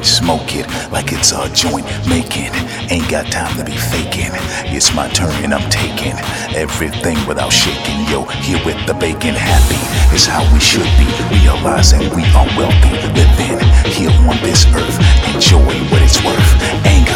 Smoke it like it's a joint making. Ain't got time to be faking. It's my turn and I'm taking everything without shaking. Yo, here with the bacon. Happy is how we should be. Realizing we are wealthy. Living here on this earth. Enjoy what it's worth. Ain't got